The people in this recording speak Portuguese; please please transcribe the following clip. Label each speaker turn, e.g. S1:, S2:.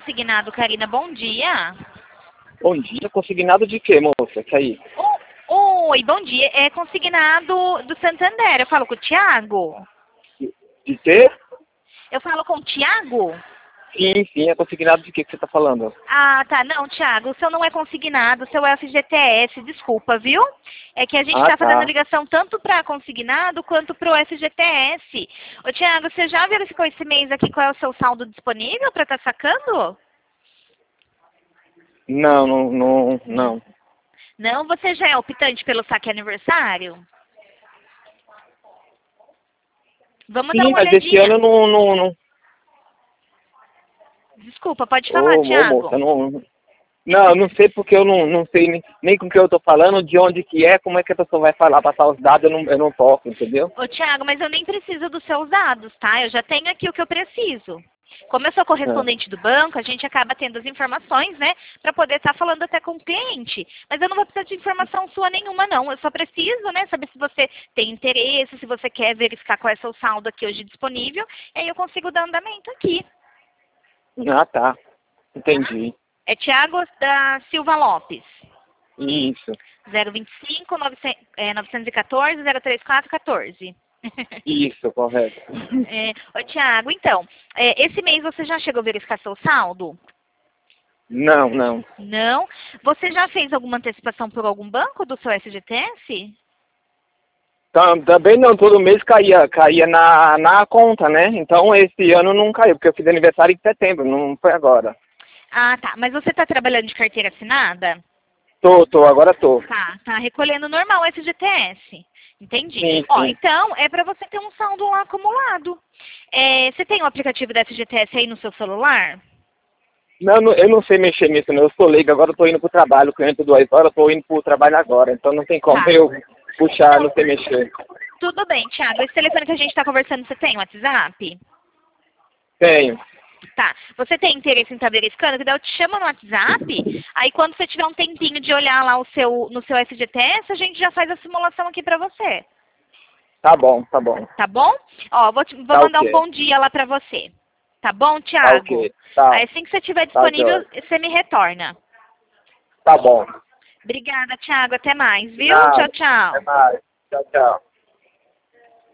S1: consignado, Karina. Bom dia.
S2: Bom dia, consignado de quê, moça? Que aí?
S1: Oi, bom dia. É consignado do Santander. Eu falo com o Thiago?
S2: De quê?
S1: Eu falo com o Thiago?
S2: Sim, é consignado de quê que você tá falando?
S1: Ah, tá. Não, Thiago, o seu não é consignado, o seu é FGTS, desculpa, viu? É que a gente
S2: Ah,
S1: tá fazendo
S2: tá.
S1: ligação tanto para consignado quanto para o FGTS. Ô, Thiago, você já verificou esse mês aqui qual é o seu saldo disponível para estar sacando?
S2: Não.
S1: Não, você já é optante pelo saque aniversário? Vamos dar
S2: Sim,
S1: uma
S2: mas esse ano
S1: olhadinha.
S2: eu não.
S1: Desculpa, pode falar,
S2: Ô,
S1: Thiago.
S2: moça, não, eu não sei porque eu não sei nem com quem eu tô falando, de onde que é, como é que a pessoa vai falar, passar os dados, eu não posso, entendeu?
S1: Ô, Thiago, mas eu nem preciso dos seus dados, tá? Eu já tenho aqui o que eu preciso. Como eu sou
S2: Ah,
S1: correspondente do banco, a gente acaba tendo as informações, né, para poder estar falando até com o cliente. Mas eu não vou precisar de informação sua nenhuma, não. Eu só preciso, né, saber se você tem interesse, se você quer verificar qual é o seu saldo aqui hoje disponível, e aí eu consigo dar andamento aqui.
S2: tá.
S1: Tá?
S2: Entendi.
S1: É Thiago da Silva Lopes.
S2: Isso.
S1: 025 914 034 14.
S2: Isso, correto.
S1: Ô, Thiago, então, esse mês você já chegou a verificar seu saldo?
S2: Não.
S1: Não? Você já fez alguma antecipação por algum banco do seu FGTS?
S2: Também não, todo mês caía na conta, né? Então esse ano não caiu, porque eu fiz aniversário em setembro, não foi agora.
S1: Ah, tá. Mas você está trabalhando de carteira assinada?
S2: Agora tô.
S1: Tá recolhendo normal o FGTS. Entendi.
S2: Sim,
S1: Ó,
S2: sim.
S1: então é para você ter um saldo lá acumulado. Você tem o aplicativo da FGTS aí no seu celular?
S2: Eu não sei mexer nisso, não. Eu sou leigo, agora eu tô indo pro trabalho, o cliente 2 horas, eu tô indo pro trabalho agora, então não tem como
S1: Tá.
S2: eu puxar,
S1: Não,
S2: não sei mexer.
S1: tudo bem, Thiago. Esse telefone que a gente está conversando, você tem WhatsApp?
S2: Tenho.
S1: Tá. Você tem interesse em estar verificando? Que daí eu te chamo no WhatsApp. Aí quando você tiver um tempinho de olhar lá no seu FGTS, a gente já faz a simulação aqui pra você.
S2: Tá bom.
S1: Tá bom? Ó, vou
S2: Tá
S1: mandar um
S2: ok.
S1: bom dia lá pra você. Tá bom,
S2: Tá
S1: Thiago?
S2: ok. Tá,
S1: Aí assim que você estiver
S2: tá
S1: disponível,
S2: jóia.
S1: você me retorna.
S2: Tá bom.
S1: Obrigada, Thiago. Até mais, viu? Tchau,
S2: Nada. Até
S1: tchau.
S2: mais. Tchau.